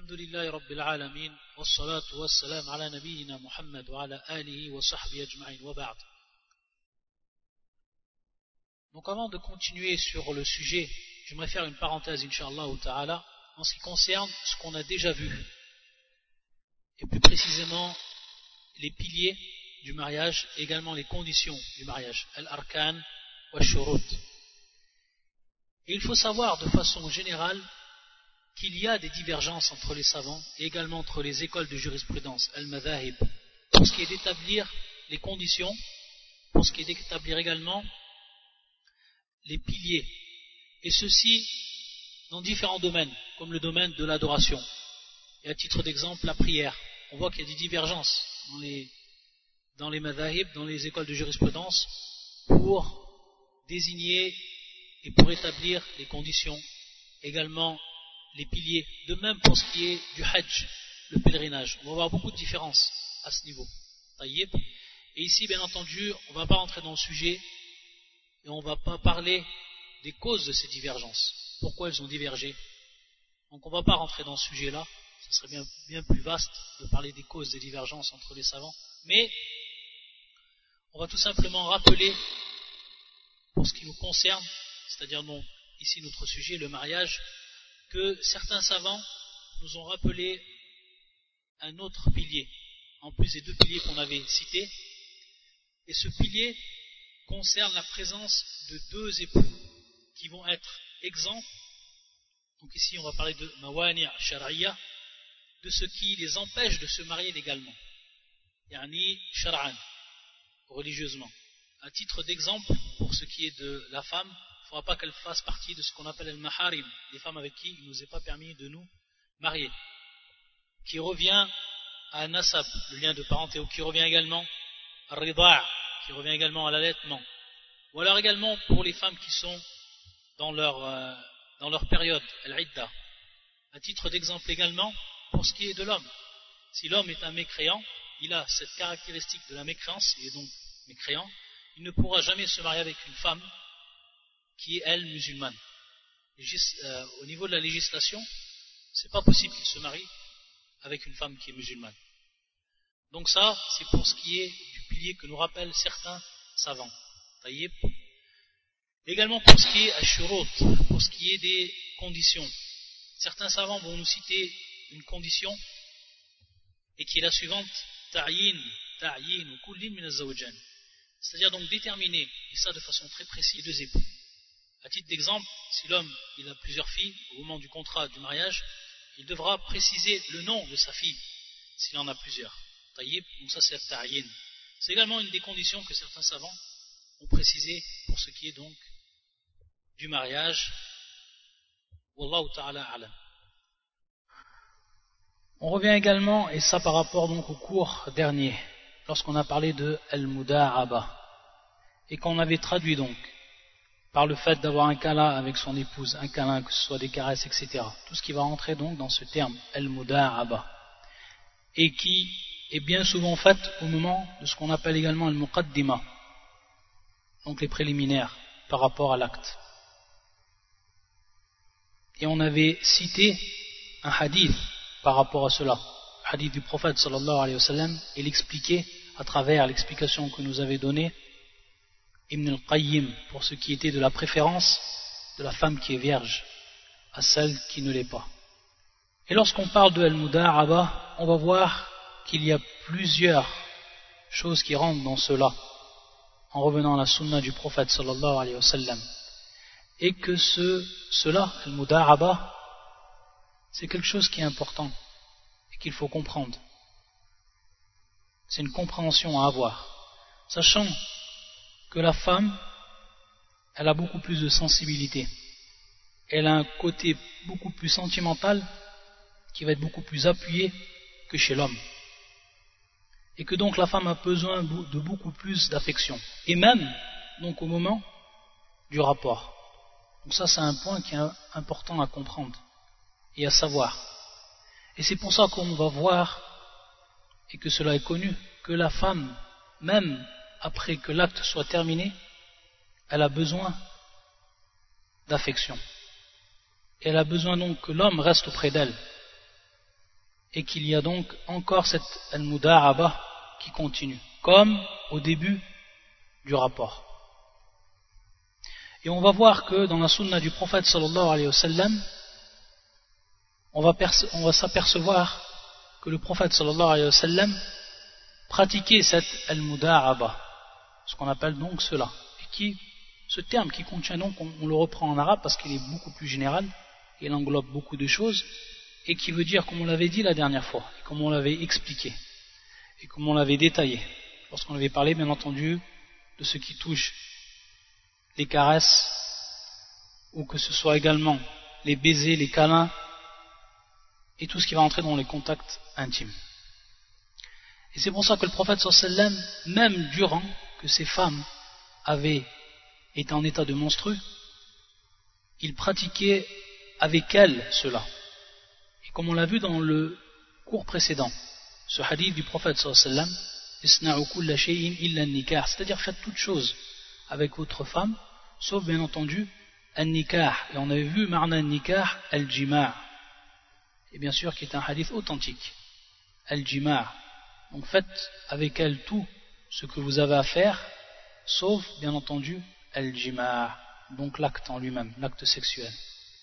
Alhamdulillahi Rabbil Alamin, wassalatu wassalam ala nabiyyina Muhammad wa ala alihi wa sahbihi ajma'in wa ba'd. Donc avant de continuer sur le sujet, j'aimerais faire une parenthèse, Inch'Allah ta'ala, en ce qui concerne ce qu'on a déjà vu, et plus précisément les piliers du mariage, et également les conditions du mariage, al-arkan wa shurut. Et il faut savoir de façon générale qu'il y a des divergences entre les savants et également entre les écoles de jurisprudence, al-madhahib, pour ce qui est d'établir les conditions, pour ce qui est d'établir également les piliers, et ceci dans différents domaines, comme le domaine de l'adoration. Et à titre d'exemple, la prière. On voit qu'il y a des divergences dans les madhahib, dans les écoles de jurisprudence, pour désigner et pour établir les conditions, également les piliers. De même pour ce qui est du hajj, le pèlerinage. On va avoir beaucoup de différences à ce niveau. Et ici, bien entendu, on ne va pas rentrer dans le sujet et on ne va pas parler des causes de ces divergences. Pourquoi elles ont divergé. Donc on ne va pas rentrer dans ce sujet-là. Ce serait bien plus vaste de parler des causes des divergences entre les savants. Mais on va tout simplement rappeler, pour ce qui nous concerne, c'est-à-dire ici notre sujet, le mariage, que certains savants nous ont rappelé un autre pilier, en plus des deux piliers qu'on avait cités. Et ce pilier concerne la présence de deux époux qui vont être exempts. Donc ici on va parler de mawani' shar'iyya, de ce qui les empêche de se marier légalement, yani shar'an, religieusement. À titre d'exemple, pour ce qui est de la femme, il ne faudra pas qu'elle fasse partie de ce qu'on appelle al-maharim, les femmes avec qui il ne nous est pas permis de nous marier, qui revient à nasab, le lien de parenté, ou qui revient également à rida', qui revient également à l'allaitement, ou alors également pour les femmes qui sont dans leur période, al-idda. À titre d'exemple également, pour ce qui est de l'homme, si l'homme est un mécréant, il a cette caractéristique de la mécréance, il est donc mécréant, il ne pourra jamais se marier avec une femme qui est, elle, musulmane. Au niveau de la législation, c'est pas possible qu'il se marie avec une femme qui est musulmane. Donc ça, c'est pour ce qui est du pilier que nous rappellent certains savants. Taïb. Également pour ce qui est ashurut, pour ce qui est des conditions. Certains savants vont nous citer une condition, et qui est la suivante, ta'yin ou kullin min az-zawjayn. C'est-à-dire donc déterminer, et ça de façon très précise, les deux époux. À titre d'exemple, si l'homme il a plusieurs filles, au moment du contrat du mariage, il devra préciser le nom de sa fille, s'il en a plusieurs. Taïb, donc ça c'est la ta'yin. C'est également une des conditions que certains savants ont précisé pour ce qui est donc du mariage. Wallahu ta'ala a'lam. On revient également, et ça par rapport donc au cours dernier, lorsqu'on a parlé de al-muda'aba, et qu'on avait traduit donc par le fait d'avoir un câlin avec son épouse, un câlin, que ce soit des caresses, etc. Tout ce qui va rentrer donc dans ce terme, al-muda'aba, et qui est bien souvent fait au moment de ce qu'on appelle également al-muqaddima, donc les préliminaires par rapport à l'acte. Et on avait cité un hadith par rapport à cela, le hadith du prophète sallallahu alayhi wa sallam, et l'expliquer à travers l'explication que nous avait donnée Ibn al-Qayyim pour ce qui était de la préférence de la femme qui est vierge à celle qui ne l'est pas. Et lorsqu'on parle de al-muda'aba, on va voir qu'il y a plusieurs choses qui rentrent dans cela, en revenant à la sunna du prophète sallallahu alayhi wa sallam, et que cela, al-muda'aba, c'est quelque chose qui est important et qu'il faut comprendre. C'est une compréhension à avoir, sachant que la femme, elle a beaucoup plus de sensibilité, elle a un côté beaucoup plus sentimental qui va être beaucoup plus appuyé que chez l'homme, et que donc la femme a besoin de beaucoup plus d'affection, et même donc au moment du rapport. Donc ça c'est un point qui est important à comprendre et à savoir, et c'est pour ça qu'on va voir, et que cela est connu, que la femme, même après que l'acte soit terminé, elle a besoin d'affection. Et elle a besoin donc que l'homme reste auprès d'elle. et qu'il y a donc encore cette al-muda'aba qui continue, comme au début du rapport. Et on va voir que dans la sunna du prophète sallallahu alayhi wa sallam, on va s'apercevoir que le prophète sallallahu alayhi wa sallam pratiquait cette al-muda'aba, ce qu'on appelle donc cela, et ce terme qui contient donc, on le reprend en arabe parce qu'il est beaucoup plus général, il englobe beaucoup de choses, et qui veut dire, comme on l'avait dit la dernière fois, et comme on l'avait expliqué, et comme on l'avait détaillé, lorsqu'on avait parlé bien entendu de ce qui touche les caresses, ou que ce soit également les baisers, les câlins, et tout ce qui va entrer dans les contacts intimes. Et c'est pour ça que le prophète sallallahu alayhi wa sallam, même durant que ces femmes avaient été en état de menstru, il pratiquait avec elles cela. Et comme on l'a vu dans le cours précédent, ce hadith du prophète sallallahu alayhi wa sallam, isna'u kulla shay'in illa an-nikah, c'est-à-dire faites toute chose avec votre femme, sauf bien entendu an-nikah. Et on avait vu ma'na an-nikah al-jima', et bien sûr qui est un hadith authentique, al-jima'. Donc faites avec elle tout ce que vous avez à faire, sauf bien entendu al-jima', donc l'acte en lui-même, l'acte sexuel.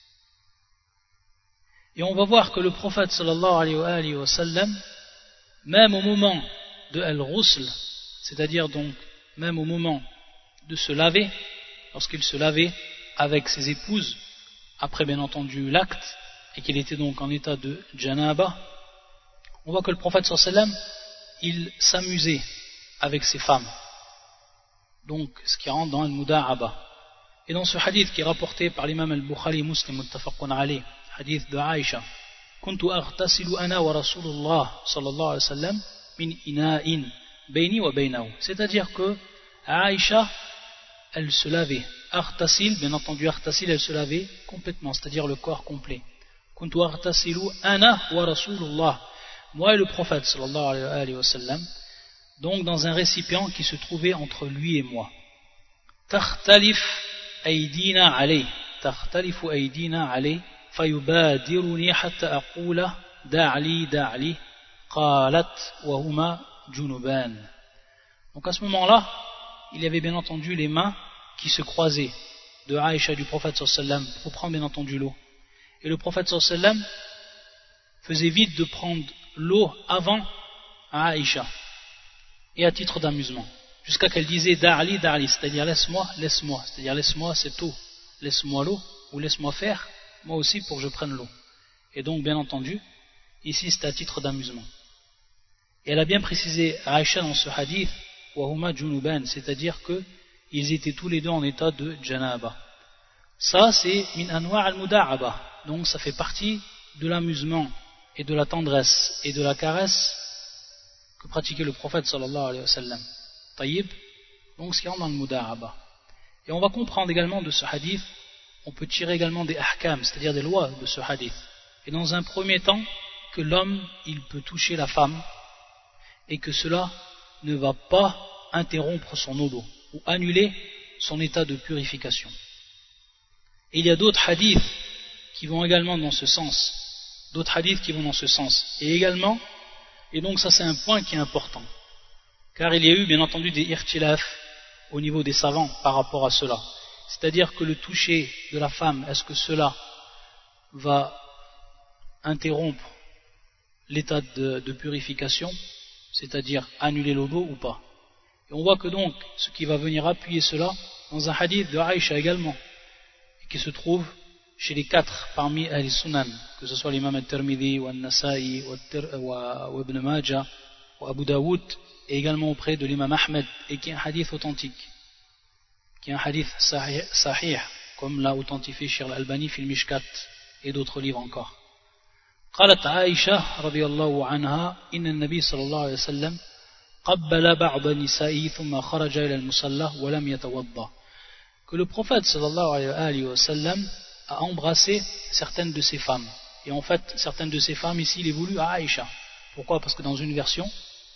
Et on va voir que le prophète sallallahu alayhi wa sallam, même au moment de al-ghusl, c'est-à-dire donc même au moment de se laver, lorsqu'il se lavait avec ses épouses, après bien entendu l'acte, et qu'il était donc en état de janaba, on voit que le prophète sallallahu alayhi wa sallam, il s'amusait avec ses femmes, donc ce qui rentre dans al-muda'aba. Et dans ce hadith qui est rapporté par l'imam al-Bukhari Muslim muttafaqun alayh, hadith de Aïcha, kuntu aghtasilu ana wa rasulullah sallallahu alayhi wa sallam min ina'in bayni wa baynahu, c'est-à-dire que Aïcha, elle se lavait, aghtasil, bien entendu aghtasil, elle se lavait complètement, c'est-à-dire le corps complet. Kuntu aghtasilu ana wa rasulullah, moi et le prophète sallallahu alayhi wa sallam, donc dans un récipient qui se trouvait entre lui et moi. Takhtalif aydina alayh, takhtalifu aydina alayh, fayubadiruni hatta aqula da'li da'li, qalat wa huma junuban. Donc à ce moment-là, il y avait bien entendu les mains qui se croisaient de Aïcha du prophète sallallahu alayhi wa sallam pour prendre bien entendu l'eau. Et le prophète sallallahu alayhi wa sallam faisait vite de prendre l'eau avant Aïcha, et à titre d'amusement, jusqu'à qu'elle disait da'ali da'ali, c'est-à-dire laisse-moi, laisse-moi, c'est-à-dire laisse-moi cette eau, laisse-moi l'eau, ou laisse-moi faire, moi aussi pour que je prenne l'eau. Et donc bien entendu, ici c'est à titre d'amusement. Et elle a bien précisé Aïcha dans ce hadith, wa huma junuban, c'est-à-dire que ils étaient tous les deux en état de janaba. Ça c'est min anwa' al-muda'aba, donc ça fait partie de l'amusement et de la tendresse et de la caresse que pratiquait le prophète sallallahu alayhi wa sallam. Taïb, donc ce qui rentre dans le muda'aba. Et on va comprendre également de ce hadith, on peut tirer également des ahkam, c'est-à-dire des lois de ce hadith. Et dans un premier temps, que l'homme, il peut toucher la femme, et que cela ne va pas interrompre son odo, ou annuler son état de purification. Et il y a d'autres hadiths qui vont également dans ce sens, et également, et donc ça c'est un point qui est important, car il y a eu bien entendu des irtilaf au niveau des savants par rapport à cela, c'est-à-dire que le toucher de la femme, est-ce que cela va interrompre l'état de purification, c'est-à-dire annuler l'odo ou pas. Et on voit que donc ce qui va venir appuyer cela dans un hadith de Aïcha également, qui se trouve chez les 4 parmi al-Sunan, que ce soit l'imam al-Tirmidhi, ou al-Nasa'i, ou Ibn Majah, ou Abu Daoud, et également auprès de l'imam Ahmed, et qui est un hadith authentique, qui est un hadith sahih, comme l'a authentifié Cheikh al-Albani fil Mishkat, et d'autres livres encore. قالت عائشة رضي الله عنها إن النبي صلى الله عليه وسلم قبل بعض النساء ثم خرج إلى المصلى ولم يتوضأ, que le prophète sallallahu alayhi wa sallam a embrassé certaines de ses femmes. Et en fait, certaines de ses femmes ici, il est voulu à Aïcha. Pourquoi? Parce que dans une version,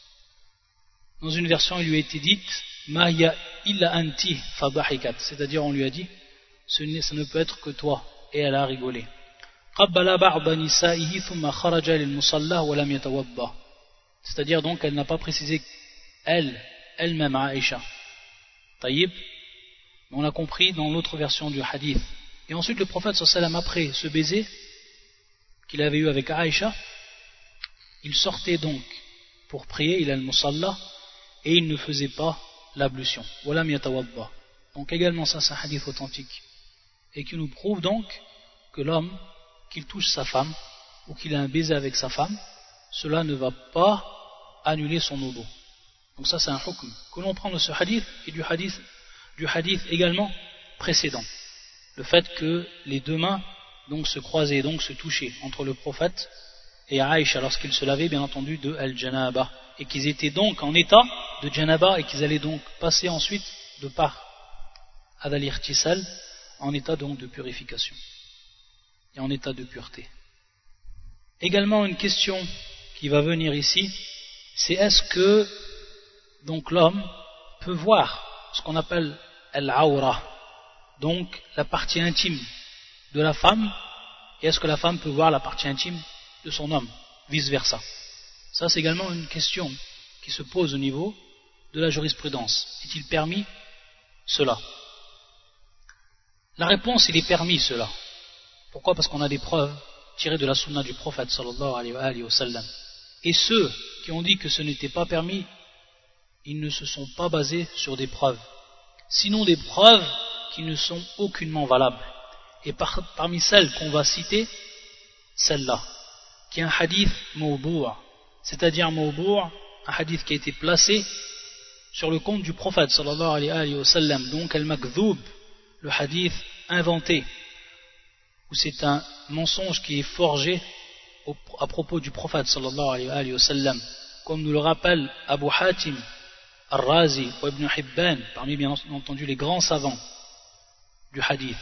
il lui a été dit Ma hiya illa anti fadahikat, c'est-à-dire on lui a dit ça ne peut être que toi, et elle a rigolé. قبل بعض نسائه ثم خرج للمصلى ولم يتوضأ. C'est-à-dire donc elle n'a pas précisé elle-même Aïcha. Taïb, on l'a compris dans l'autre version du hadith. Et ensuite le prophète sallam, après ce baiser qu'il avait eu avec Aïcha, il sortait donc pour prier, il a le musalla, et il ne faisait pas l'ablution. Walam yatawadda. Donc également ça c'est un hadith authentique. Et qui nous prouve donc que l'homme, qu'il touche sa femme, ou qu'il a un baiser avec sa femme, cela ne va pas annuler son wudu. Donc ça c'est un hukm que l'on prend de ce hadith et du hadith également précédent. Le fait que les deux mains donc se croisaient, donc se touchaient entre le prophète et Aïcha lorsqu'ils se lavaient bien entendu de al-janaba, et qu'ils étaient donc en état de janaba et qu'ils allaient donc passer ensuite de par adal-irtisal en état donc de purification et en état de pureté. Également une question qui va venir ici, c'est est-ce que donc l'homme peut voir ce qu'on appelle al-awra, donc la partie intime de la femme, et est-ce que la femme peut voir la partie intime de son homme, vice versa. Ça c'est également une question qui se pose au niveau de la jurisprudence. Est-il permis cela? La réponse, il est permis cela. Pourquoi? Parce qu'on a des preuves tirées de la sunna du prophète sallallahu alayhi wa sallam. Et ceux qui ont dit que ce n'était pas permis, ils ne se sont pas basés sur des preuves, sinon des preuves qui ne sont aucunement valables. Et parmi celles qu'on va citer, celle-là, qui est un hadith mawbu', c'est-à-dire mawbu', un hadith qui a été placé sur le compte du prophète sallallahu alayhi wa sallam, donc al-makdhoub, le hadith inventé, où c'est un mensonge qui est forgé à propos du prophète sallallahu alayhi wa sallam, comme nous le rappelle Abu Hatim al-Razi ou Ibn Hibban, parmi bien entendu les grands savants du hadith,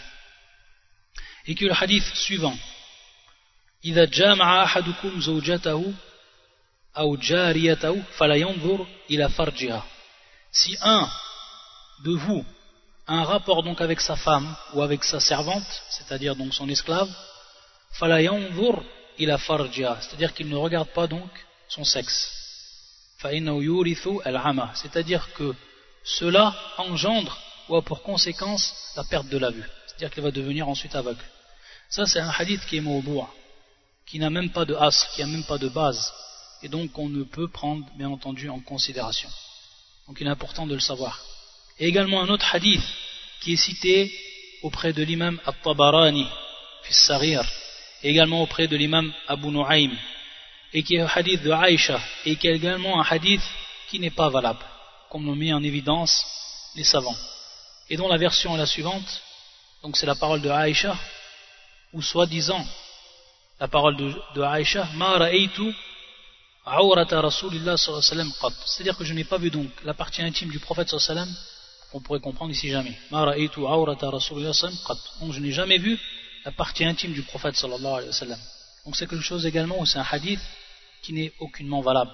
et que le hadith suivant: إذا جامع أحدكم زوجته أو جاريته فلا ينظر إلى فرجها. Si un de vous a un rapport donc avec sa femme ou avec sa servante, c'est-à-dire donc son esclave, فلا ينظر إلى فرجها, c'est-à-dire qu'il ne regarde pas donc son sexe. فإنه يورث العمى, c'est-à-dire que cela engendre ou a pour conséquence la perte de la vue, c'est-à-dire qu'il va devenir ensuite aveugle. Ça c'est un hadith qui est mawbu', qui n'a même pas de asl, qui n'a même pas de base, et donc on ne peut prendre bien entendu en considération. Donc il est important de le savoir. Et également un autre hadith qui est cité auprès de l'imam At-Tabarani fi Saghir, et également auprès de l'imam Abu Nu'aym, et qui est un hadith de Aïcha, et qui est également un hadith qui n'est pas valable, comme l'ont mis en évidence les savants, et dont la version est la suivante. Donc c'est la parole de Aïcha, ou soi-disant la parole de Aïcha: Ma ra'aytu awrata rasulillah sallallahu alayhi wa sallam qat, c'est-à-dire que je n'ai pas vu donc la partie intime du prophète sallallahu alayhi wa sallam, qu'on pourrait comprendre ici jamais. Ma ra'aytu awrata rasulillah sallallahu alayhi wa sallam qat, donc je n'ai jamais vu la partie intime du prophète sallallahu alayhi wa sallam. Donc c'est quelque chose également où c'est un hadith qui n'est aucunement valable,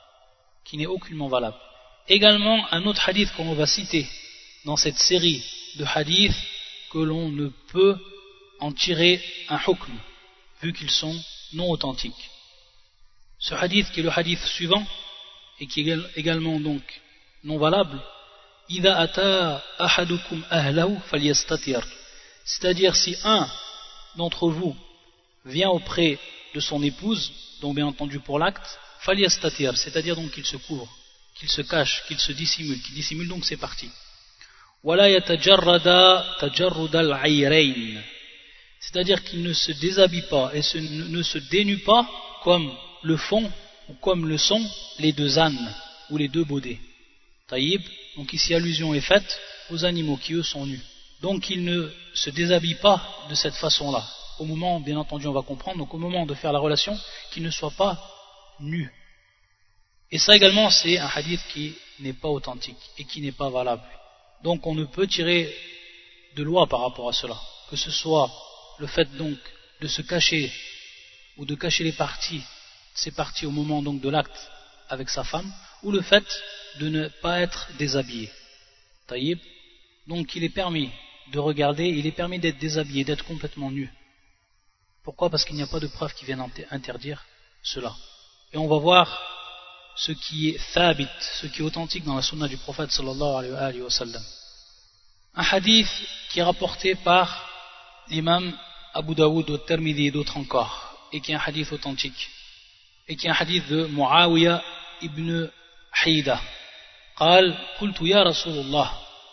Également un autre hadith qu'on va citer dans cette série de hadiths, que l'on ne peut en tirer un hukm, vu qu'ils sont non authentiques. Ce hadith qui est le hadith suivant, et qui est également donc non valable: إذا أتى أحدكم أهله فليستتر, c'est-à-dire si un d'entre vous vient auprès de son épouse, donc bien entendu pour l'acte, falyastatir, c'est-à-dire donc qu'il se couvre, qu'il se cache, qu'il se dissimule, qu'il dissimule donc ses parties. Wala yatajarrada tajarrud al-ayrayn, c'est-à-dire qu'il ne se déshabille pas et ne se dénue pas comme le font ou comme le sont les deux ânes ou les deux baudets. Taïb, donc ici allusion est faite aux animaux qui eux sont nus. Donc il ne se déshabille pas de cette façon-là. Au moment, bien entendu on va comprendre, donc au moment de faire la relation, qu'il ne soit pas nu. Et ça également c'est un hadith qui n'est pas authentique et qui n'est pas valable. Donc on ne peut tirer de loi par rapport à cela, que ce soit le fait donc de se cacher ou de cacher ses parties au moment donc de l'acte avec sa femme, ou le fait de ne pas être déshabillé. Taïb. Donc il est permis de regarder, il est permis d'être déshabillé, d'être complètement nu. Pourquoi? Parce qu'il n'y a pas de preuve qui vienne interdire cela. Et on va voir ce qui est thabit, ce qui est authentique dans la sunna du prophète sallallahu alayhi wa sallam. Un hadith qui est rapporté par l'imam Abu Daoud au Tirmidhi et d'autres encore, et qui est un hadith authentique, et qui est un hadith de Muawiyah ibn Haïda. قال قلت يا رسول الله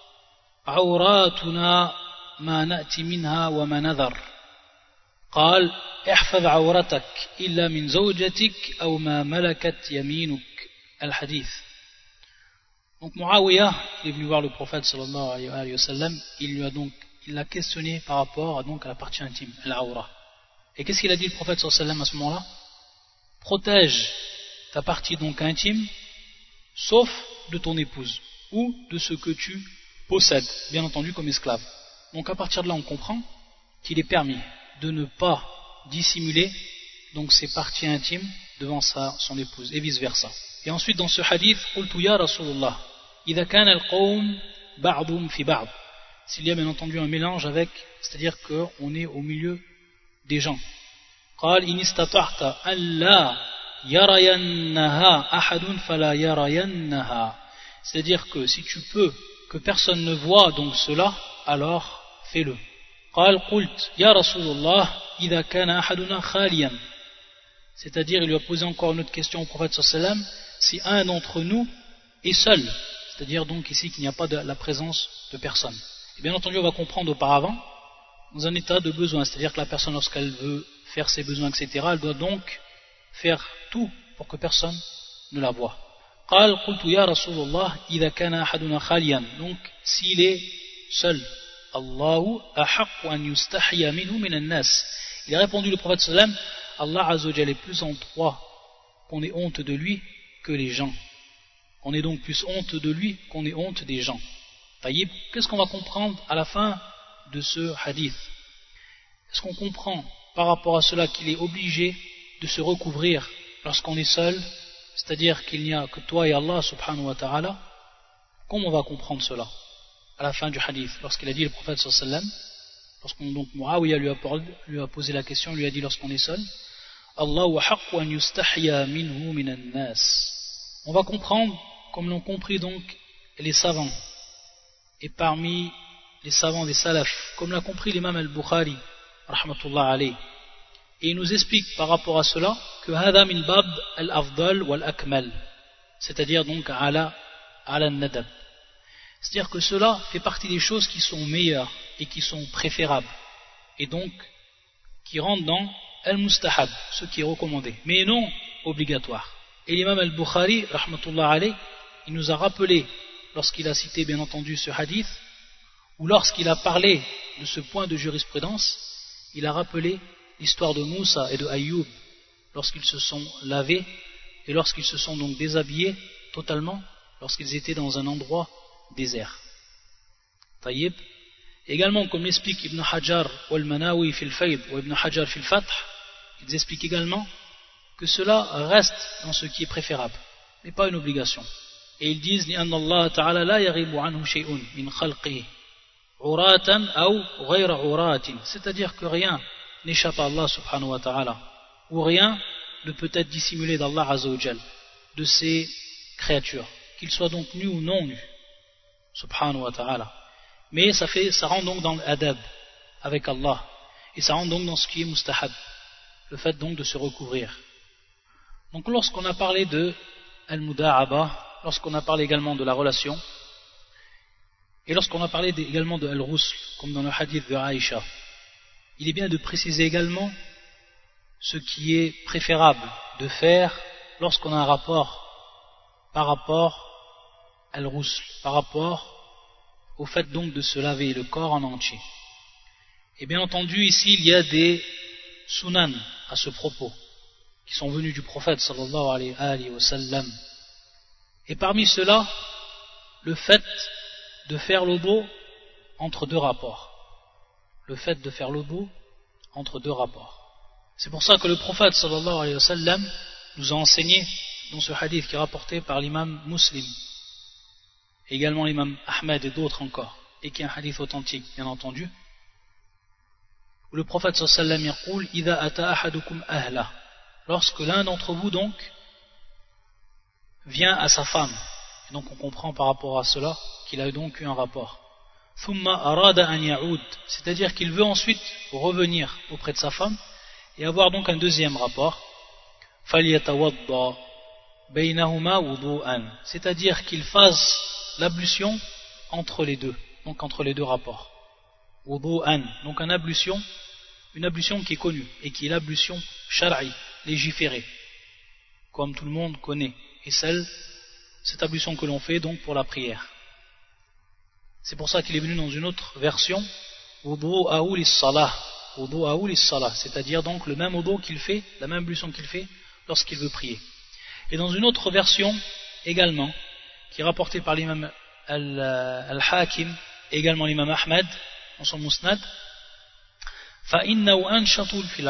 عوراتنا ما نأتي منها وما نذر قال احفظ عورتك إلا من زوجتك أو ما ملكت يمينك الحديث. Donc Muawiyah, il est venu voir le prophète sallallahu alayhi wa sallam, il l'a questionné par rapport à la partie intime, al-awra. Et qu'est-ce qu'il a dit le prophète sallallahu alayhi wa sallam à ce moment-là? Protège ta partie donc intime, sauf de ton épouse, ou de ce que tu possèdes, bien entendu comme esclave. Donc à partir de là on comprend qu'il est permis de ne pas dissimuler donc ses parties intimes devant son épouse, et vice versa. Et ensuite dans ce hadith, قلت يا رسول الله إذا كان القوم بعضهم في بعض, s'il y a bien entendu un mélange avec, c'est-à-dire qu'on est au milieu des gens. قال إن استطعت أن لا يرينها أحد فلا يرينها, c'est-à-dire que si tu peux que personne ne voit donc cela, alors fais-le. قال قلت يا رسول الله إذا كان أحدنا خاليا, c'est-à-dire il lui a posé encore une autre question au prophète sallallahu alayhi wa sallam, si un d'entre nous est seul, c'est-à-dire donc ici qu'il n'y a pas de la présence de personne. Et bien entendu on va comprendre auparavant dans un état de besoin, c'est-à-dire que la personne lorsqu'elle veut faire ses besoins etc, elle doit donc faire tout pour que personne ne la voie. قال قلت يا رسول الله إذا كان أحدنا خاليا, donc s'il est seul, Allahu أحق أن يستحيا منه من الناس, il a répondu le prophète sallallahu alayhi wa sallam, Allah azza wa jalla est plus en droit qu'on ait honte de lui que les gens. On est donc plus honte de lui qu'on est honte des gens. Taïb, qu'est-ce qu'on va comprendre à la fin de ce hadith? Est-ce qu'on comprend par rapport à cela qu'il est obligé de se recouvrir lorsqu'on est seul, c'est-à-dire qu'il n'y a que toi et Allah subhanahu wa ta'ala? Comment on va comprendre cela à la fin du hadith, lorsqu'il a dit le prophète sallallahu alayhi wa sallam, lorsqu'on donc Muawiyah lui a posé la question, lui a dit lorsqu'on est seul, Allahu haqqu an yustahya minhu minan nas. On va comprendre, comme l'ont compris donc les savants, et parmi les savants des salafs, comme l'a compris l'imam al-Bukhari, rahmatullah alayh, et il nous explique par rapport à cela que hada min bab al-afdal wal-akmal, c'est-à-dire donc ala al-nadab, c'est-à-dire que cela fait partie des choses qui sont meilleures et qui sont préférables, et donc qui rentrent dans al-mustahab, ce qui est recommandé, mais non obligatoire. Et l'imam al-Bukhari, rahmatullah alayh, il nous a rappelé, lorsqu'il a cité bien entendu ce hadith, ou lorsqu'il a parlé de ce point de jurisprudence, il a rappelé l'histoire de Moussa et de Ayyub, lorsqu'ils se sont lavés, et lorsqu'ils se sont donc déshabillés totalement, lorsqu'ils étaient dans un endroit désert. Taïb. Également, comme l'explique Ibn Hajar wal-Manawi fil Fayd ou Ibn Hajar fil Fath, ils expliquent également que cela reste dans ce qui est préférable, mais pas une obligation. Et ils disent لأن الله تعالى لا يغيب عنه شيء من خلقه عراة أو غير عراة, c'est-à-dire que rien n'échappe à Allah subhanahu wa ta'ala, ou rien ne peut être dissimulé d'Allah azza wa jal, de ses créatures, qu'ils soient donc nus ou non nus, subhanahu wa ta'ala. Mais ça rentre donc dans l'adab avec Allah, et ça rentre donc dans ce qui est mustahab, le fait donc de se recouvrir. Donc lorsqu'on a parlé de al-muda'aba, lorsqu'on a parlé également de la relation, et lorsqu'on a parlé également de al-rusl, comme dans le hadith de Aïcha, il est bien de préciser également ce qui est préférable de faire lorsqu'on a un rapport par rapport à al-rusl, par rapport au fait donc de se laver le corps en entier. Et bien entendu ici il y a des sunan à ce propos qui sont venus du prophète sallallahu alayhi wa sallam, et parmi cela le fait de faire l'wudu entre deux rapports, le fait de faire l'wudu entre deux rapports. C'est pour ça que le prophète sallallahu alayhi wa sallam nous a enseigné dans ce hadith qui est rapporté par l'imam Muslim, également l'imam Ahmed et d'autres encore, et qui est un hadith authentique bien entendu, où le prophète sallallahu alayhi wa sallam dit idha ata ahadukum ahla, lorsque l'un d'entre vous donc vient à sa femme, et donc on comprend par rapport à cela qu'il a donc eu un rapport. Thumma arada an ya'ud, c'est-à-dire qu'il veut ensuite revenir auprès de sa femme et avoir donc un deuxième rapport. Falyatawadda baynahuma wudu'an, c'est-à-dire qu'il fasse l'ablution entre les deux, donc entre les deux rapports. Wudu'an, donc une ablution qui est connue et qui est l'ablution shar'i, légiférée, comme tout le monde connaît, et cette ablution que l'on fait donc pour la prière. C'est pour ça qu'il est venu dans une autre version wudu'ahu lis-salah, c'est-à-dire donc le même wudu qu'il fait, la même ablution qu'il fait lorsqu'il veut prier. Et dans une autre version également, qui est rapportée par l'imam al-Hakim et également l'imam Ahmed dans son Musnad, فَإِنَّهُ أَنْشَطُ فِي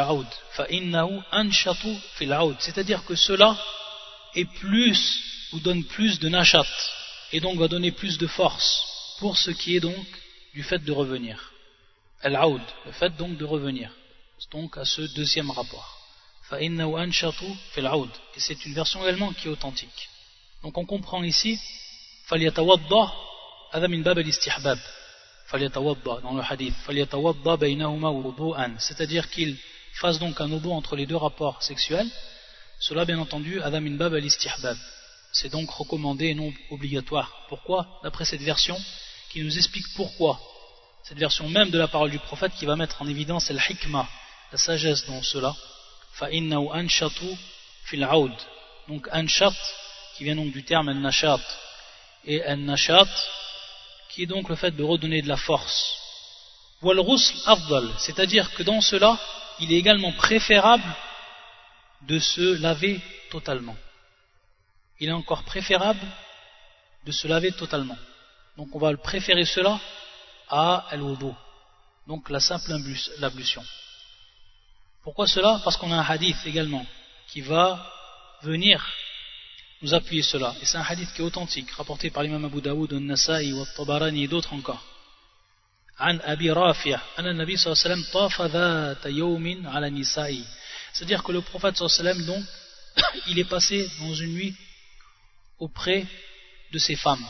الْعَوْدِ, c'est-à-dire que cela est plus, ou donne plus de nashat, et donc va donner plus de force pour ce qui est donc du fait de revenir. Al-Aoud, le fait donc de revenir, donc à ce deuxième rapport. فَإِنَّهُ أَنْشَطُ فِي الْعَوْدِ, et c'est une version également qui est authentique. Donc on comprend ici فَلْيَتَوَضَّى هذا من باب الاستحباب, فَلْيَتَوَضَّى dans le hadith, فَلْيَتَوَضَّى بَيْنَهُمَا وُضُوءًا, c'est-à-dire qu'il fasse donc un wudu entre les deux rapports sexuels. Cela bien entendu هذا من باب الاستحباب, c'est donc recommandé et non obligatoire. Pourquoi? D'après cette version qui nous explique pourquoi, cette version même de la parole du prophète qui va mettre en évidence al-hikmah, la sagesse dans cela. فَإِنَّهُ أَنْشَطُ فِي الْعَوْدِ, donc anshat qui vient donc du terme al-nashat, et al-nashat qui est donc le fait de redonner de la force. Wal-ghusl afdal, c'est-à-dire que dans cela il est également préférable de se laver totalement. Il est encore préférable de se laver totalement. Donc on va le préférer cela à al-wudu, donc la simple ablution. Pourquoi cela? Parce qu'on a un hadith également qui va venir nous appuyer cela. Et c'est un hadith qui est authentique, rapporté par l'imam Abu Daoud, al-Nasa'i, al-Tabarani et d'autres encore. An Abi Rafi' anna Nabi sallallahu alayhi wa sallam tafa dhata yawmin ala nisa'i. C'est-à-dire que le prophète sallallahu alayhi wa sallam donc il est passé dans une nuit auprès de ses femmes.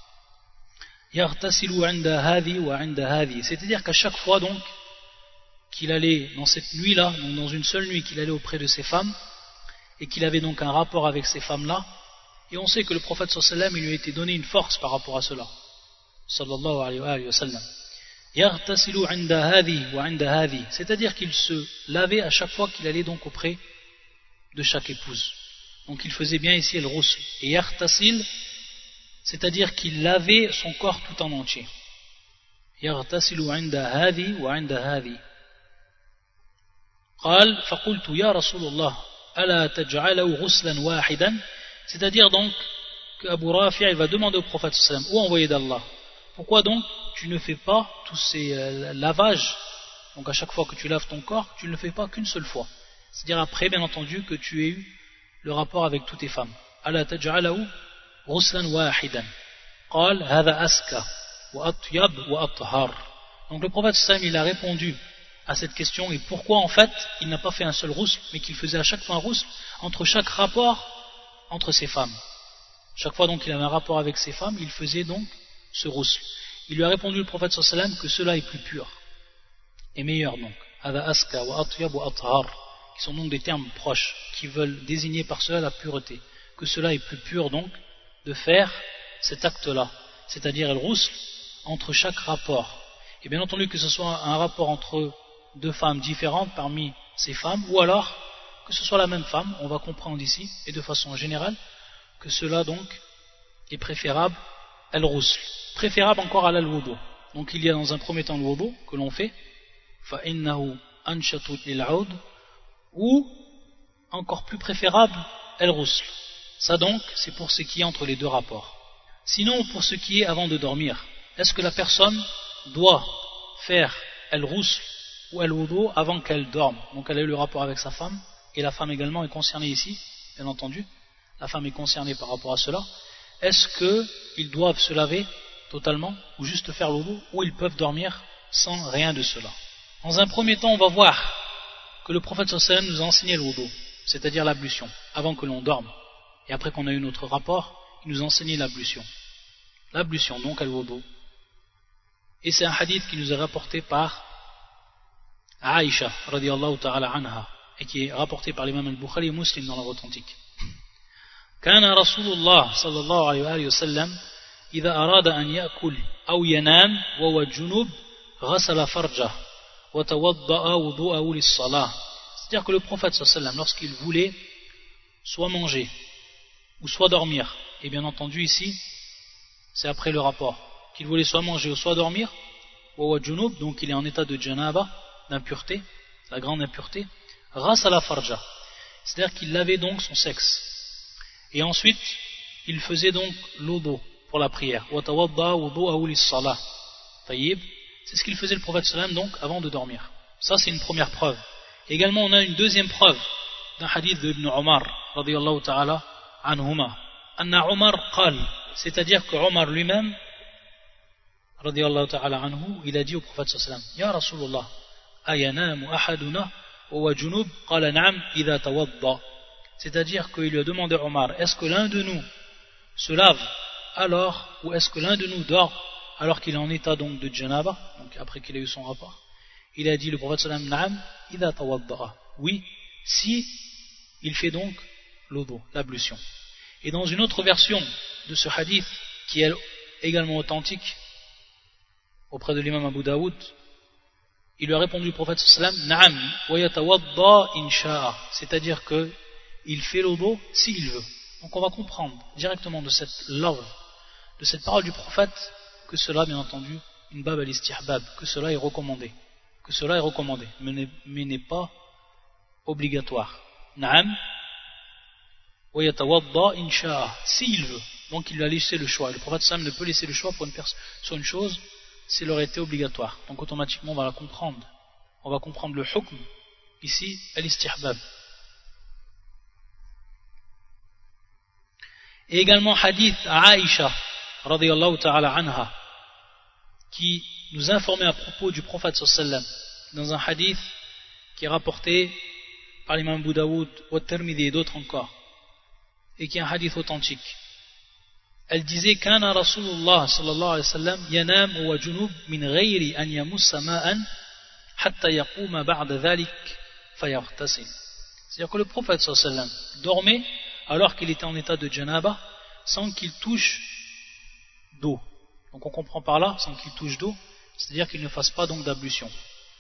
Yartasilu 'inda hadhi wa 'inda hadhi. C'est-à-dire qu'à chaque fois donc qu'il allait dans cette nuit-là, donc dans une seule nuit qu'il allait auprès de ses femmes, et qu'il avait donc un rapport avec ces femmes-là, et on sait que le prophète sallallahu alayhi wa sallam il lui a été donné une force par rapport à cela, sallallahu alayhi wa sallam. Yartasilu 'inda hadhi wa 'inda hadhi, c'est-à-dire qu'il se lavait à chaque fois qu'il allait donc auprès de chaque épouse. Donc il faisait bien ici le ghusl. Et yartasil, c'est-à-dire qu'il lavait son corps tout en entier. Yartasilu 'inda hadhi wa 'inda hadhi. قال فقلت يا رسول الله ألا تجعله غسلا واحدا, c'est-à-dire donc que Abu Rafi' il va demander au prophète sallam, ô envoyé d'Allah, pourquoi donc tu ne fais pas tous ces lavages, donc à chaque fois que tu laves ton corps tu ne le fais pas qu'une seule fois, c'est-à-dire après bien entendu que tu aies eu le rapport avec toutes tes femmes. ألا تجعله غسلا واحدا قال هذا أزكى وأطيب وأطهر. Donc le prophète sallam il a répondu à cette question, et pourquoi en fait il n'a pas fait un seul ghusl, mais qu'il faisait à chaque fois un ghusl entre chaque rapport entre ses femmes. Chaque fois donc qu'il avait un rapport avec ses femmes, il faisait donc ce ghusl. Il lui a répondu le prophète sallallahu alayhi wa sallam que cela est plus pur et meilleur, donc hada aska wa atyab wa athar, qui sont donc des termes proches qui veulent désigner par cela la pureté, que cela est plus pur donc de faire cet acte là, c'est-à-dire le ghusl entre chaque rapport, et bien entendu que ce soit un rapport entre deux femmes différentes parmi ces femmes, ou alors que ce soit la même femme. On va comprendre ici, et de façon générale, que cela donc est préférable à al-ghusl, préférable encore à al-wudu. Donc il y a dans un premier temps le wudu que l'on fait, فَإِنَّهُ أَنْشَطُ لِلْعَوْدِ, ou encore plus préférable al-ghusl. Ça donc c'est pour ce qui est entre les deux rapports. Sinon pour ce qui est avant de dormir, est-ce que la personne doit faire al-ghusl ou al-wudu avant qu'elle dorme? Donc elle a eu le rapport avec sa femme, et la femme également est concernée ici, bien entendu, la femme est concernée par rapport à cela. Est-ce qu'ils doivent se laver totalement, ou juste faire le wudu, ou ils peuvent dormir sans rien de cela? Dans un premier temps, on va voir que le prophète sallallahu alayhi wa sallam nous a enseigné le wudu, c'est-à-dire l'ablution, avant que l'on dorme. Et après qu'on a eu notre rapport, il nous a enseigné l'ablution. L'ablution, donc, al-wudu. Et c'est un hadith qui nous est rapporté par Aïcha, radiyallahu ta'ala anha, et qui est rapporté par l'imam al-Bukhari et Muslim dans leur authentique. كان رسول الله صلى الله عليه وآله وسلم إذا أراد أن يأكل أو ينام وهو جنوب غسل فرجه وتوضأ وضوءه للصلاة. C'est-à-dire que le prophète sallallahu alayhi wa sallam, lorsqu'il voulait soit manger ou soit dormir, et bien entendu ici c'est après le rapport qu'il voulait soit manger ou soit dormir, وهو جنوب, donc il est en état de janaba, d'impureté, la grande impureté, غسل فرجه, c'est-à-dire qu'il lavait donc son sexe. Et ensuite, il faisait donc l'odo pour la prière. C'est ce qu'il faisait le prophète sallam donc avant de dormir. Ça c'est une première preuve. Également on a une deuxième preuve d'un hadith de Ibn Omar radiyallahu ta'ala anhuma. Anna Omar qal, c'est-à-dire que Omar lui-même radiyallahu ta'ala anhu, il a dit au prophète sallam, Ya Rasulullah, ayanamu ahaduna wa junub qala na'am idha tawadda. C'est-à-dire qu'il lui a demandé à Omar, est-ce que l'un de nous se lave alors, ou est-ce que l'un de nous dort alors qu'il est en état donc de janaba, donc après qu'il a eu son rapport? Il a dit, le prophète sallam, na'am idha tawadda'a, oui, si il fait donc l'odo, l'ablution. Et dans une autre version de ce hadith, qui est également authentique auprès de l'imam Abu Daoud, il lui a répondu, le prophète sallam, na'am wa yatawadda insha'a, c'est-à-dire que il fait l'odo s'il veut. Donc on va comprendre directement de cette love, de cette parole du prophète, que cela, bien entendu, une bab al-istihbab, que cela est recommandé. Que cela est recommandé, mais n'est pas obligatoire. Na'am wa yatawadda insha'a, s'il veut. Donc il lui a laissé le choix. Le prophète sallam ne peut laisser le choix pour sur une chose s'il aurait été obligatoire. Donc automatiquement on va la comprendre. On va comprendre le hukm, ici, al-istihbab. Et également hadith à Aïcha radiyallahu ta'ala anha, qui nous informait à propos du prophète sallallahu alayhi wa sallam dans un hadith qui est rapporté par l'imam Abu Daoud, At-Tirmidhi et d'autres encore, et qui est un hadith authentique. Elle disait Kana Rasulullah sallallahu alayhi wa sallam yanam wa junub min ghayri an yamussa ma'an hatta yaquma ba'da dhalik fayaghtasil. C'est-à-dire que le prophète sallallahu alayhi wa sallam dormait alors qu'il était en état de janaba, sans qu'il touche d'eau. Donc on comprend par là, sans qu'il touche d'eau, c'est-à-dire qu'il ne fasse pas donc d'ablution.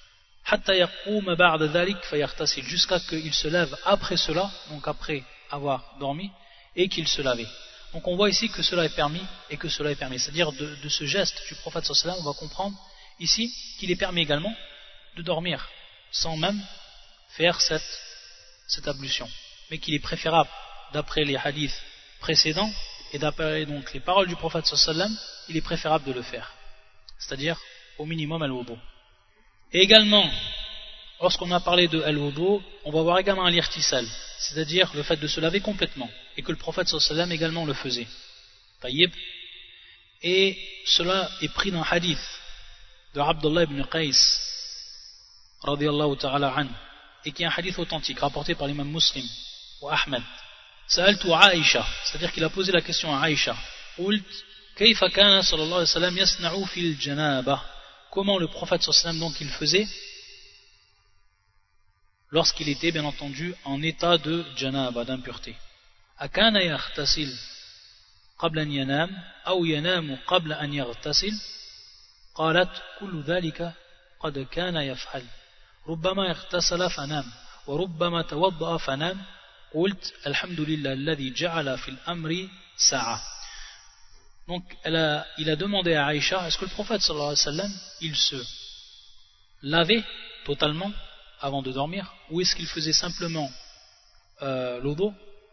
Jusqu'à qu'il se lève après cela, donc après avoir dormi, et qu'il se lavait. Donc on voit ici que cela est permis, et que cela est permis. C'est-à-dire de ce geste du prophète sallallahu alayhi wa sallam, on va comprendre ici qu'il est permis également de dormir, sans même faire cette ablution. Mais qu'il est préférable, d'après les hadiths précédents et d'après donc les paroles du prophète sallallahu alayhi wa sallam, il est préférable de le faire, c'est-à-dire au minimum al-wudu. Et également, lorsqu'on a parlé de al-wudu, on va voir également l'irtisal, c'est-à-dire le fait de se laver complètement, et que le prophète sallallahu alayhi wa sallam également le faisait. Taïb. Et cela est pris dans un hadith de Abdullah ibn Qais radiyallahu ta'ala an, et qui est un hadith authentique rapporté par l'imam Muslim ou Ahmed. Sa'altu Aïcha, c'est-à-dire qu'il a posé la question à Aïcha. Qult, kayfa kana sallallahu alayhi wa sallam yasna'u fil janaba. Comment le prophète sallallahu alayhi wa sallam donc il faisait lorsqu'il était bien entendu en état de janaba, d'impureté. Akana yaghtasil qabla an yanam aw yanamu qabla an yaghtasil. Qalat kullu dhalika qad kana yaf'al. Rubbama yaghtasala fanam wa rubbama tawadda'a fanam. قلت الحمد لله الذي جعل في الأمر ساعة. Donc il a demandé à Aïcha, est-ce que le prophète sallallahu alayhi wa sallam il se lavait totalement avant de dormir, ou est-ce qu'il faisait simplement l'odo?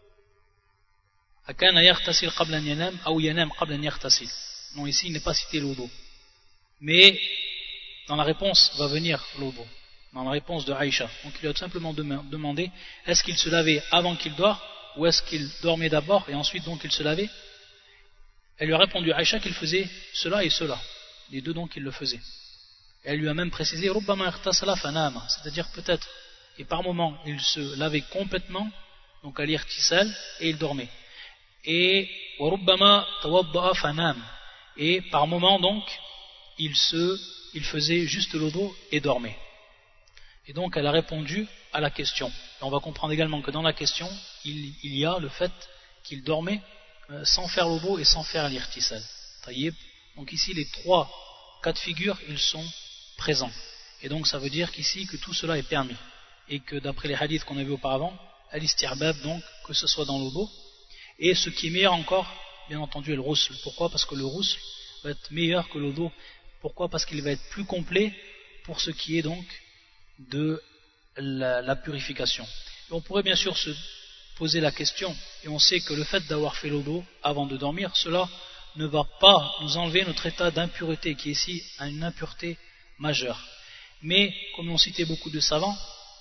أكان يغتسل قبل أن ينام أو ينام قبل أن يغتسل. Non, ici il n'est pas cité l'odo, mais dans la réponse va venir l'odo, dans la réponse de Aïcha. Donc il a tout simplement demandé, est-ce qu'il se lavait avant qu'il dort, ou est-ce qu'il dormait d'abord et ensuite donc il se lavait? Elle lui a répondu, Aïcha, qu'il faisait cela et cela, les deux donc il le faisait. Elle lui a même précisé ربما اغتسل فنام, c'est-à-dire peut-être, et par moment il se lavait complètement, donc à l'irtisal, et il dormait. Et وربما توضأ فنام, et par moment donc il faisait juste le dos et dormait. Et donc elle a répondu à la question. Et on va comprendre également que dans la question il y a le fait qu'il dormait sans faire le dos et sans faire l'irtisal. Donc ici les trois cas de figure ils sont présents. Et donc ça veut dire qu'ici que tout cela est permis. Et que d'après les hadiths qu'on a vus auparavant, al-isti'bab, donc que ce soit dans le dos. Et ce qui est meilleur encore, bien entendu, est le rousl. Pourquoi? Parce que le rousl va être meilleur que le dos. Pourquoi? Parce qu'il va être plus complet pour ce qui est donc de la purification. Et on pourrait bien sûr se poser la question, et on sait que le fait d'avoir fait le dos avant de dormir, cela ne va pas nous enlever notre état d'impureté, qui est ici une impureté majeure. Mais, comme l'ont cité beaucoup de savants,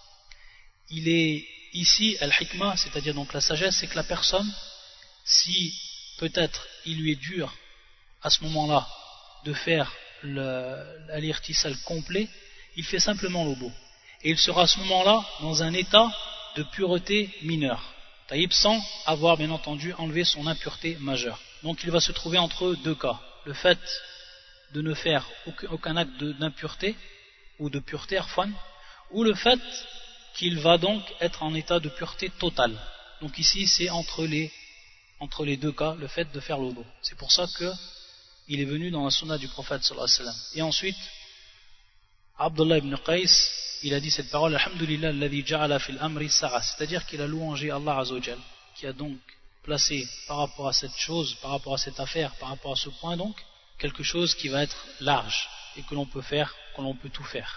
il est ici al-hikmah, c'est-à-dire donc la sagesse, c'est que la personne, si peut-être il lui est dur à ce moment-là de faire l'irtisal complet, il fait simplement le dos. Et il sera à ce moment-là dans un état de pureté mineure, sans avoir bien entendu enlevé son impureté majeure. Donc il va se trouver entre deux cas, le fait de ne faire aucun acte d'impureté ou de pureté arfan, ou le fait qu'il va donc être en état de pureté totale. Donc ici c'est entre les deux cas le fait de faire le dos. C'est pour ça que il est venu dans la sunna du prophète sallallahu alayhi wa sallam. Et ensuite Abdullah ibn Qais, il a dit cette parole, Alhamdulillah alladhi ja'ala fil amri sa'a, c'est-à-dire qu'il a louangé Allah Azza wa Jal, qui a donc placé par rapport à cette chose, par rapport à cette affaire, par rapport à ce point donc, quelque chose qui va être large et que l'on peut faire, que l'on peut tout faire.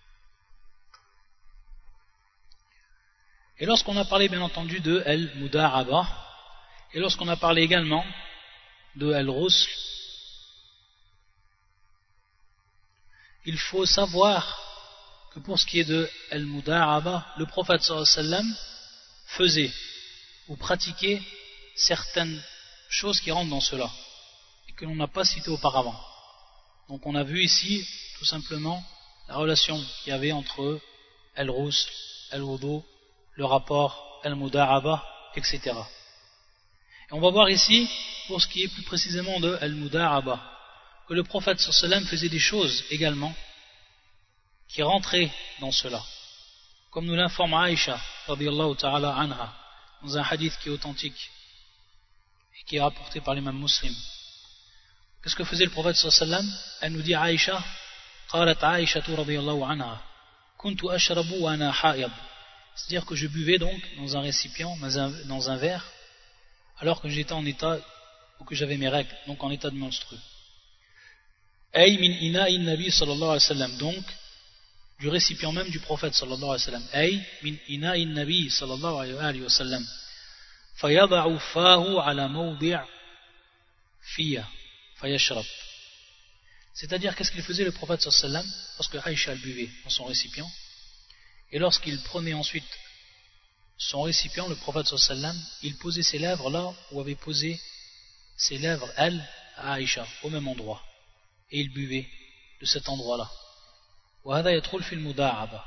Et lorsqu'on a parlé bien entendu de al-muda'aba, et lorsqu'on a parlé également de al-rusl, il faut savoir que pour ce qui est de al-muda'aba, le prophète sallallahu alayhi wa sallam faisait ou pratiquait certaines choses qui rentrent dans cela et que l'on n'a pas citées auparavant. Donc on a vu ici tout simplement la relation qu'il y avait entre al-rusl, al-wudu, le rapport al-muda'aba, etc. Et on va voir ici, pour ce qui est plus précisément de al-muda'aba, que le prophète sallallahu alayhi wa sallam faisait des choses également qui rentraient dans cela. Comme nous l'informe Aïcha, radiyallahu ta'ala anha, dans un hadith qui est authentique et qui est rapporté par l'imam Muslim. Qu'est-ce que faisait le prophète sallallahu alayhi wa sallam? Elle nous dit Aïcha, qalat Aïcha radiyallahu anha, kuntu ashrabu wa ana ha'id. C'est-à-dire que je buvais donc dans un récipient, dans un verre, alors que j'étais en état, ou que j'avais mes règles, donc en état de menstrueux. Ay min ina'in nabi sallallahu alayhi wa sallam, donc du récipient même du prophète sallallahu alayhi wa sallam. Ay min ina'in nabi sallallahu alayhi wa sallam. Fayada'u fahu ala mawdi' fiya fayashrab. C'est-à-dire, qu'est-ce qu'il faisait le prophète sallallahu alayhi wa sallam lorsque Aïcha le buvait dans son récipient, et lorsqu'il prenait ensuite son récipient, le prophète sallallahu alayhi wa sallam, il posait ses lèvres là où avait posé ses lèvres, elle, à Aïcha, au même endroit, et il buvait de cet endroit-là. وهذا يدخل في المداعبة.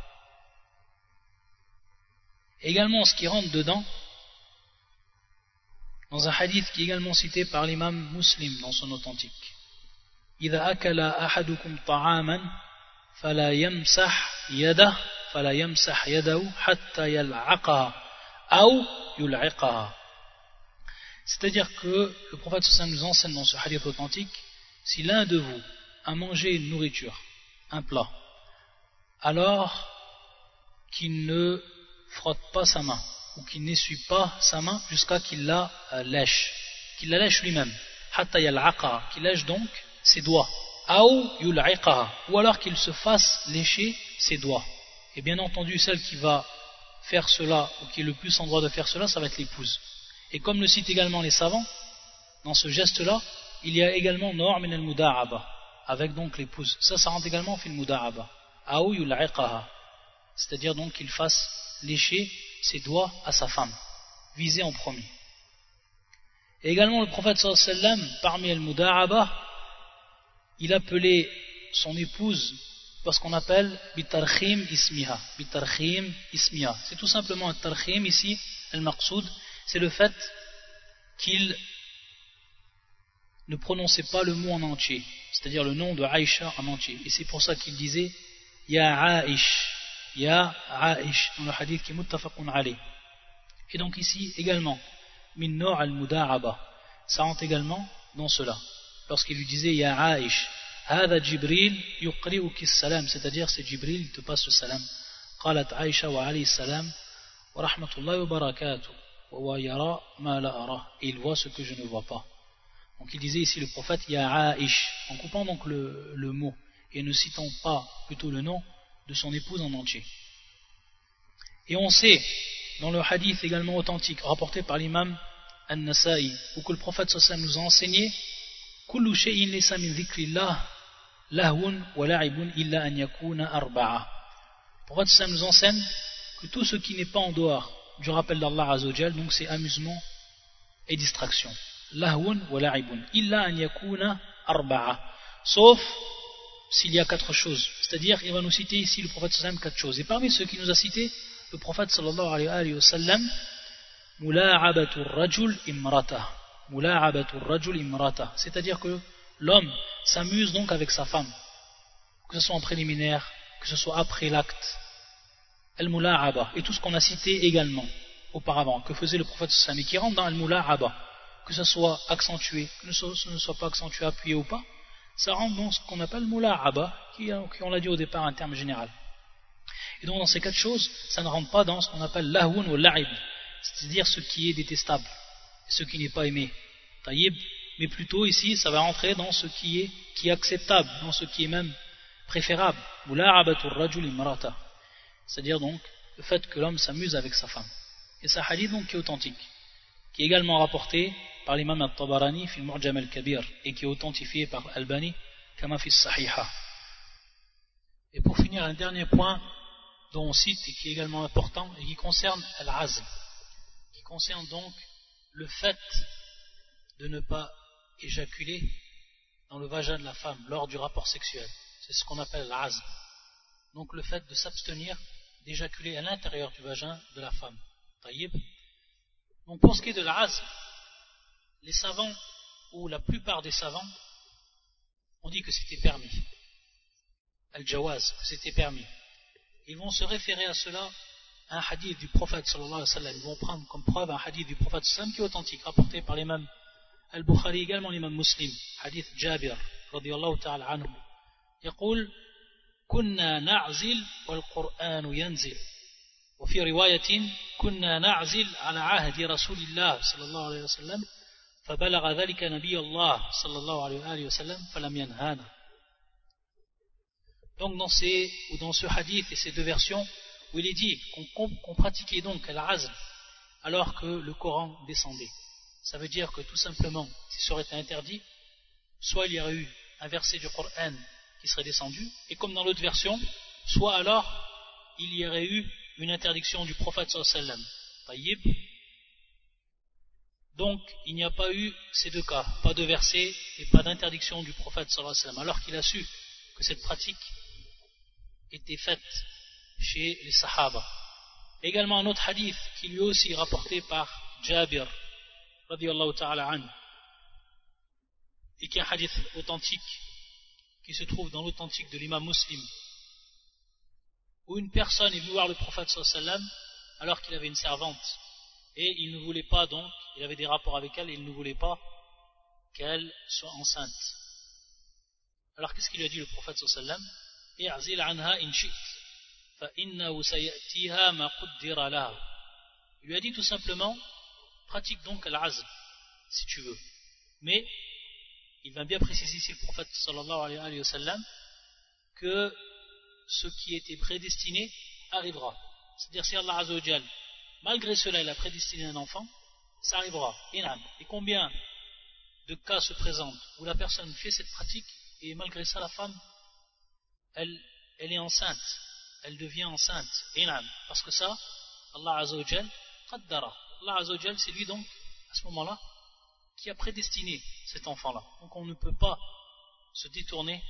Également, ce qui rentre dedans, dans un hadith qui est également cité par l'imam Muslim dans son authentique, إذا أكل أحدكم طعاما فلا يمسح يده حتى يلعقها أو يلعقها. C'est-à-dire que le prophète sallallahu alayhi wa sallam nous enseigne dans ce hadith authentique, si l'un de vous a mangé une nourriture, un plat, alors qu'il ne frotte pas sa main ou qu'il n'essuie pas sa main jusqu'à qu'il la lèche lui-même, hatta yal'aqaha, qu'il lèche donc ses doigts, ou alors qu'il se fasse lécher ses doigts. Et bien entendu, celle qui va faire cela ou qui est le plus en droit de faire cela, ça va être l'épouse. Et comme le citent également les savants, dans ce geste-là, il y a également nor' min al-muda'aba, avec donc l'épouse. Ça rentre également fil muda'aba. C'est-à-dire donc qu'il fasse lécher ses doigts à sa femme, visée en premier. Et également le prophète sallallahu alayhi wa sallam, parmi al-muda'aba, il appelait son épouse par ce qu'on appelle bitarkhim ismiha. Bitarkhim ismiha. C'est tout simplement un tarkhim ici, al-maqsoud, c'est le fait qu'il ne prononçait pas le mot en entier, c'est-à-dire le nom de Aïcha en entier. Et c'est pour ça qu'il disait Ya Aïch, Ya Aïch, dans le hadith qui est muttafaqun alayh. Et donc ici également, min no' al-muda'aba, ça rentre également dans cela. Lorsqu'il lui disait Ya Aïch, Hada Jibril yuqri'uki salam, c'est-à-dire c'est Jibril, il te passe le salam. Qalat Aïcha wa alayhi salam, wa rahmatullahi wa barakatuh, wa yara ma la ara, et il voit ce que je ne vois pas. Donc il disait ici le prophète Ya Aïch, en coupant donc le mot et ne citant pas plutôt le nom de son épouse en entier. Et on sait dans le hadith également authentique rapporté par l'imam An-Nasa'i, où que le prophète sallallahu alayhi wa sallam nous a enseigné Kullu shay'in laysa min dhikrillah lahun wa la'ibun illa an yakuna arba'a. Le prophète sallallahu alayhi wa sallam nous enseigne que tout ce qui n'est pas en dehors du rappel d'Allah Azza wa Jal, donc c'est amusement et distraction. Lahun wa la'ibun illa an yakuna arba'a, sauf s'il y a 4 choses, c'est-à-dire il va nous citer ici le prophète sallallahu alayhi wa sallam 4 choses, et parmi ceux qui nous a cité le prophète sallallahu alayhi wa sallam, mula'abatur rajul imrata, mula'abatur rajul imrata, c'est-à-dire que l'homme s'amuse donc avec sa femme, que ce soit en préliminaire, que ce soit après l'acte, al-mula'aba, et tout ce qu'on a cité également auparavant, que faisait le prophète sallallahu alayhi wa sallam, et qui rentre dans al-mula'aba, que ce soit accentué, que ce ne soit pas accentué, appuyé ou pas, ça rentre dans ce qu'on appelle mula'aba, qui on l'a dit au départ un terme général. Et donc dans ces 4 choses, ça ne rentre pas dans ce qu'on appelle lahun ou la'ib, c'est-à-dire ce qui est détestable, ce qui n'est pas aimé, taïb, mais plutôt ici ça va rentrer dans ce qui est acceptable, dans ce qui est même préférable, mula'abatur rajul imrata, c'est-à-dire donc le fait que l'homme s'amuse avec sa femme. Et c'est un hadith donc qui est authentique, qui est également rapporté par l'imam al-Tabarani fi al-Mu'jam al-Kabir et qui est authentifié par Albani kama fi as-Sahiha. Et pour finir, un dernier point dont on cite et qui est également important et qui concerne al-azm, qui concerne donc le fait de ne pas éjaculer dans le vagin de la femme lors du rapport sexuel. C'est ce qu'on appelle l'azm. Donc le fait de s'abstenir d'éjaculer à l'intérieur du vagin de la femme. Taïb. Donc pour ce qui est de l'azm, les savants, ou la plupart des savants, ont dit que c'était permis. Al-Jawaz, que c'était permis. Ils vont se référer à cela à un hadith du prophète sallallahu alayhi wa sallam. Ils vont prendre comme preuve un hadith du prophète sallallahu alayhi wa sallam qui est authentique, rapporté par l'imam Al-Bukhari, également l'imam Muslim, hadith Jabir, radiyallahu ta'ala anhu. يقول كنا نعزل والقرآن ينزل وفي رواية كنا نعزل على عهد رسول الله صلى الله عليه وسلم فبلغ ذلك نبي الله صلى الله عليه وسلم فلم ينهانا. Donc dans ce hadith et ces 2 versions où il est dit qu'on pratiquait donc al-azl alors que le Coran descendait, ça veut dire que tout simplement si ça aurait été interdit, soit il y aurait eu un verset du Coran qui serait descendu, et comme dans l'autre version, soit alors il y aurait eu une interdiction du prophète sallallahu alayhi wa sallam. Taïb. Donc il n'y a pas eu ces 2 cas, pas de verset et pas d'interdiction du prophète sallallahu alayhi wa sallam, alors qu'il a su que cette pratique était faite chez les Sahaba. Également un autre hadith qui lui aussi est rapporté par Jabir radiyallahu ta'ala anhu, et qui est un hadith authentique qui se trouve dans l'authentique de l'imam Muslim, où une personne est venue voir le prophète sallallahu alayhi wa sallam alors qu'il avait une servante et il ne voulait pas, donc il avait des rapports avec elle et il ne voulait pas qu'elle soit enceinte. Alors qu'est-ce qu'il lui a dit le prophète sallallahu alayhi wa sallam? i'zil anha in shi't fa innahu sayatiha ma qaddara laha. Il lui a dit tout simplement pratique donc al-azl si tu veux, mais il va bien préciser ici le prophète sallallahu alayhi wa sallam que ce qui était prédestiné arrivera. C'est-à-dire si Allah Azza wa Jal, malgré cela il a prédestiné un enfant, ça arrivera. Et combien de cas se présentent où la personne fait cette pratique et malgré ça la femme elle est enceinte, elle devient enceinte. Parce que ça Allah Azza wa Jal qaddara. Allah Azza wa Jal, c'est lui donc à ce moment-là qui a prédestiné cet enfant-là. Donc on ne peut pas se détourner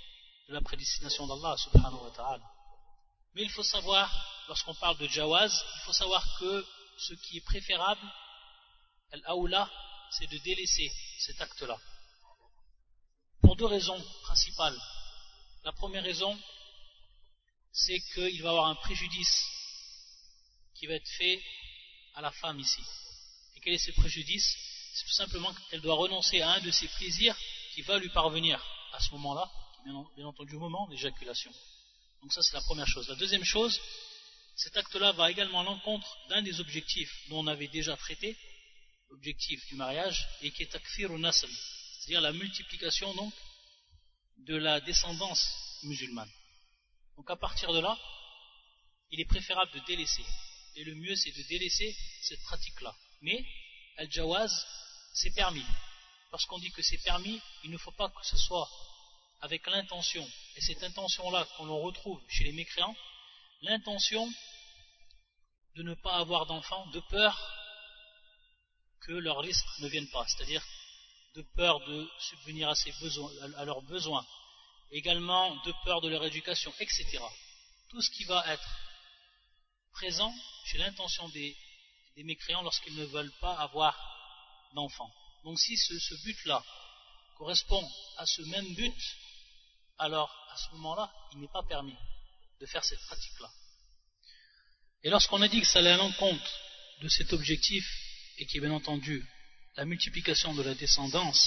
de la prédestination d'Allah subhanahu wa ta'ala. Mais il faut savoir, lorsqu'on parle de jawaz, il faut savoir que ce qui est préférable, al-awla, c'est de délaisser cet acte-là. Pour deux raisons principales. La première raison, c'est qu'il va y avoir un préjudice qui va être fait à la femme ici. Et quel est ce préjudice? C'est tout simplement qu'elle doit renoncer à un de ses plaisirs qui va lui parvenir à ce moment-là, bien entendu au moment de l'éjaculation. Donc ça c'est la première chose. La deuxième chose, cet acte-là va également à l'encontre d'un des objectifs dont on avait déjà traité, l'objectif du mariage, et qui est takfir ou nasl, c'est-à-dire la multiplication donc de la descendance musulmane. Donc à partir de là, il est préférable de délaisser. Et le mieux c'est de délaisser cette pratique-là. Mais al-jawaz, c'est permis. Lorsqu'on dit que c'est permis, il ne faut pas que ce soit avec l'intention, et cette intention-là qu'on le retrouve chez les mécréants, l'intention de ne pas avoir d'enfants, de peur que leurs risques ne viennent pas, c'est-à-dire de peur de subvenir à leurs besoins, également de peur de leur éducation, etc. Tout ce qui va être présent chez l'intention des mécréants lorsqu'ils ne veulent pas avoir d'enfants. Donc si ce but-là correspond à ce même but, alors à ce moment-là, il n'est pas permis de faire cette pratique-là. Et lorsqu'on a dit que ça allait à l'encontre de cet objectif, et qui est bien entendu la multiplication de la descendance,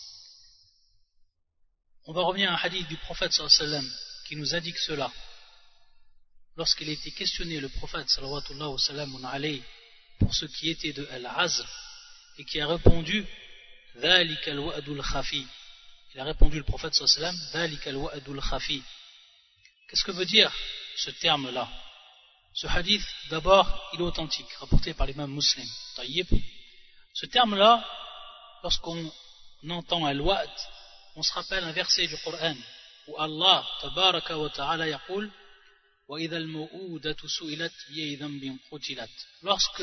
on va revenir à un hadith du prophète sallallahu alayhi wa sallam qui nous indique cela. Lorsqu'il a été questionné, le prophète sallallahu alayhi pour ce qui était de al-azl, et qui a répondu ذَلِكَ الْوَأْدُ الْخَفِي. Il a répondu le prophète sallallahu alayhi wa sallam ذَلِكَ الْوَأْدُ الْخَفِي. Qu'est-ce que veut dire ce terme-là? Ce hadith, d'abord, il est authentique, rapporté par l'imam Muslim. Taïb. Ce terme-là, lorsqu'on entend al-wa'd, on se rappelle un verset du Coran où Allah, tabaraka wa ta'ala, yaqul وَإِذَا الْمَوْءُودَةُ سُئِلَتْ بِأَيِّ ذَنبٍ قُتِلَتْ. Lorsque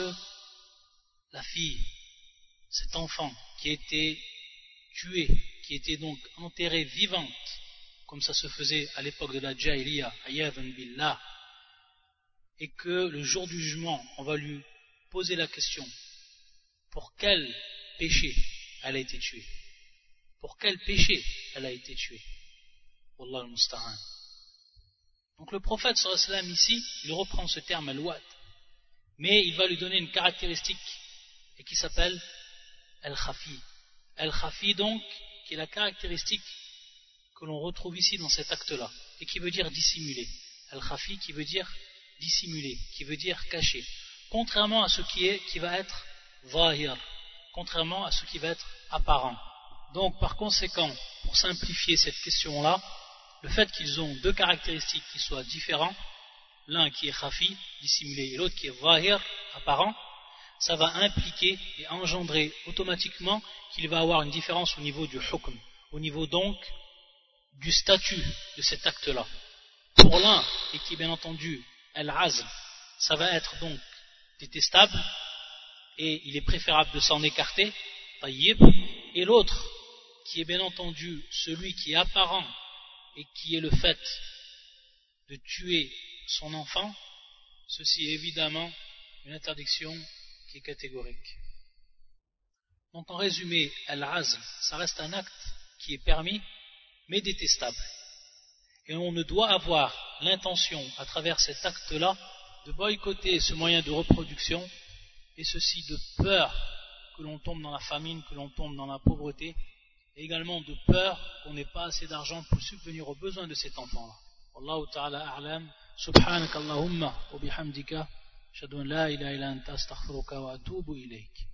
la fille, cet enfant qui était tué, qui était donc enterrée vivante, comme ça se faisait à l'époque de la Jahiliya, ayadhan billah, et que le jour du jugement, on va lui poser la question, pour quel péché elle a été tuée? Pour quel péché elle a été tuée? Wallah al-musta'an. Donc le prophète sallallahu alayhi wa sallam ici, il reprend ce terme al-wa'd, mais il va lui donner une caractéristique et qui s'appelle al-khafi. Al-khafi donc, qui est la caractéristique que l'on retrouve ici dans cet acte-là, et qui veut dire dissimuler. Al-khafi qui veut dire dissimuler, qui veut dire cacher. Contrairement à ce qui va être zahir, contrairement à ce qui va être apparent. Donc par conséquent, pour simplifier cette question-là, le fait qu'ils ont deux caractéristiques qui soient différents, l'un qui est khafi, dissimulé, et l'autre qui est zahir, apparent, ça va impliquer et engendrer automatiquement qu'il va avoir une différence au niveau du hukm, au niveau donc du statut de cet acte-là. Pour l'un, et qui est bien entendu al-azl, ça va être donc détestable, et il est préférable de s'en écarter, tayyib, et l'autre, qui est bien entendu celui qui est apparent, et qui est le fait de tuer son enfant, ceci est évidemment une interdiction qui est catégorique. Donc en résumé, al-azl, ça reste un acte qui est permis, mais détestable. Et on ne doit avoir l'intention, à travers cet acte-là, de boycotter ce moyen de reproduction, et ceci de peur que l'on tombe dans la famine, que l'on tombe dans la pauvreté, et également de peur qu'on n'ait pas assez d'argent pour subvenir aux besoins de cet enfant-là. Wallahu ta'ala a'lam, subhanakallahumma wa bihamdika, ashhadu an la ilaha illa anta astaghfiruka wa atubu ilayk.